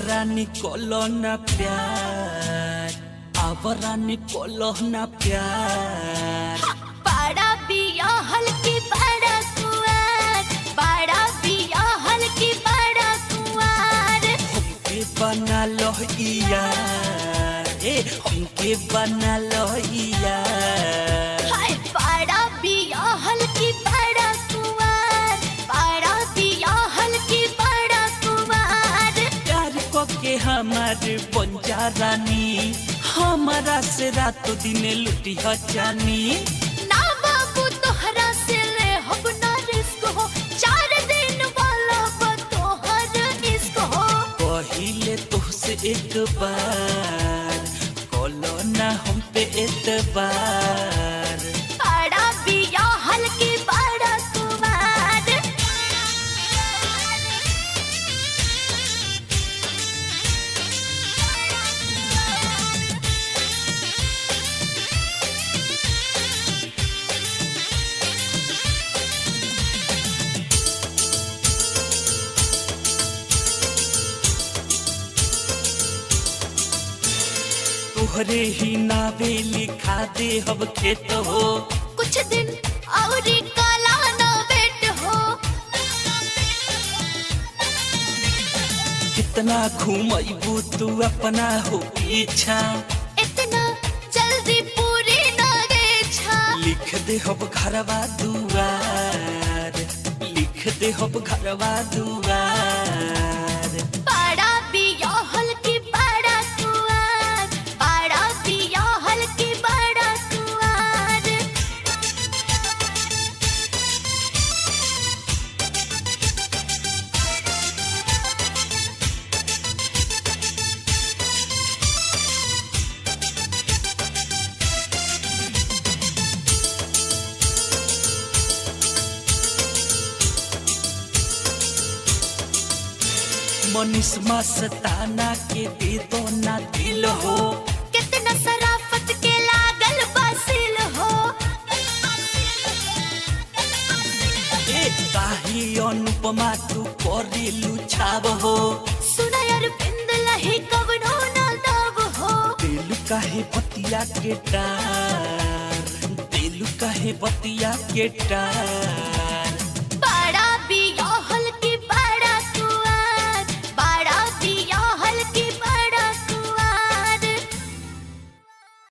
आवरानी कोलो ना प्यार, आवरानी कोलो ना प्यार। बड़ा बिया हल्की बड़ा कुआर, बड़ा बिया हल्की बड़ा कुआर। हमके बना लो यार, हमके बना लो यार। हाय बड़ा बिया हल्की बड़ा कुआर, बड़ा बिया हल्की बड़ा कुआर। प्यार को के हमार बंजा रानी, हमारा से रातों दिन लुटी हो जानी। ना बाबू तोहरा से ले हम ना रिस्क हो, 4 दिन वाला तोहर इश्क हो। पहिले तुझसे एक बार कोलो ना हम पे एतबार। बड़ा बिया हल्की बड़ा कुआर। तोहरे ही नावे लिखा दे हम खेत हो, कुछ दिन और काला ना बेट हो। कितना घूमबू तू अपना हो पीछा, इतना जल्दी पूरी ना गेछा। लिख दे हम घरवा दुआर, लिख दे हम घरवा दुआर। बड़ा बिया हल्की बड़ा कुआर, बड़ा बिया हल्की बड़ा कुआर। मनीष मस्ताना के दे दो ना दिल हो, कितना शराफत के लागल बसिल हो। ताही अनुपमा तू करेलू छाव हो। सुना यार बिंद लही कवनो ना दब हो। दिल काहे बतिया के टार, दिल काहे बतिया के टार।